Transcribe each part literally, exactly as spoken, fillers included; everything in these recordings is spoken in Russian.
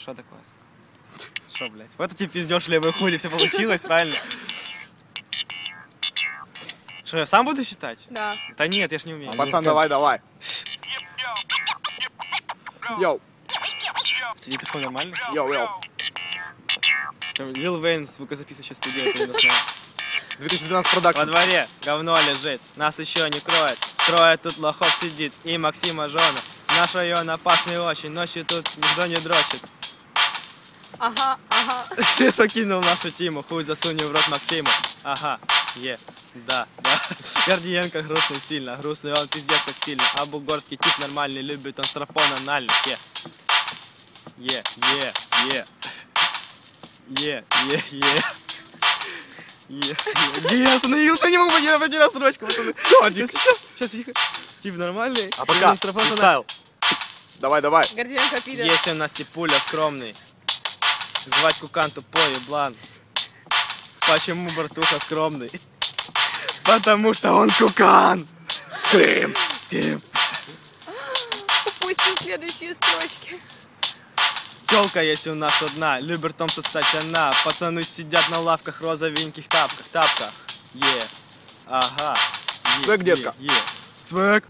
Что такое? Что, блядь? Вот эти пиздёж левые хули, все получилось, правильно? Что, я сам буду считать? Да. Да нет, я ж не умею. А, пацан, давай, давай. Йоу. Диктофон нормально? Йоу, йоу. Лил Вейн звукозаписывающая студия, это не знаю. две тысячи двенадцатый продакшн. Во дворе говно лежит, нас еще не кроет. Трое тут лохов сидит и Максима жена. Наш район опасный очень, ночью тут никто не дрочит. Ага, ага. Ты покинул нашу тиму, хуй засунул в рот Максиму. Ага, е, да, да. Гордиенко грустный сильно, грустный он пиздец как сильно. А бугорский тип нормальный, любит он срапон анальный. Е, е, е, е. Е, е, е. Е, е. Я остановился, не могу пойти на строчку. Сейчас, сейчас, тихо. Тип нормальный. А пока, фристайл. Давай, давай. Гордиенко пидор. Есть у нас типуля скромный. Звать Кукан тупой еблан. Почему братуха скромный? Потому что он Кукан. Скрим. Скрим. Упустил следующие строчки. Тёлка есть у нас одна, любит том сосать она. Пацаны сидят на лавках, розовеньких тапках, тапках. Е, ага. Е, Свэг, детка. Е, е. Свэг.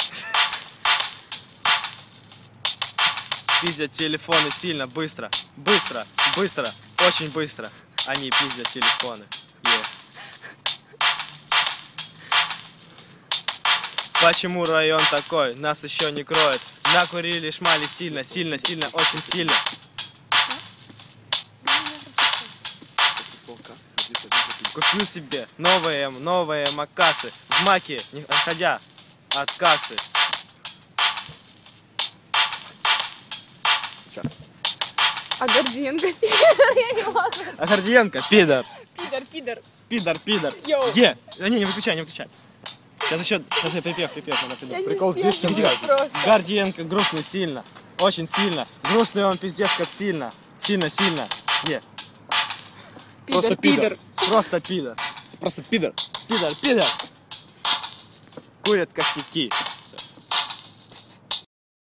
Пиздят телефоны сильно, быстро, быстро, быстро, очень быстро. Они пиздят телефоны. Е. Почему район такой? Нас еще не кроет. Накурили шмали сильно, сильно, сильно, очень сильно. Куплю себе новые, новые макасы. В маке, не отходя от кассы. А Гордиенко пидор, я не могу. А Гордиенко пидор. Пидор, пидор. Пидор, пидор. Йоу. Е. Да не, не выключай, не выключай. Сейчас еще, сейчас я припев, припев надо Я придумать. не Прикол здесь, сдерживаюсь чем делать? просто. Гордиенко грустный сильно, очень сильно. Грустный он пиздец как сильно. Сильно, сильно. Е. Пидор, пидор. Просто пидор. Просто пидор. Пидор, пидор. Курят косяки.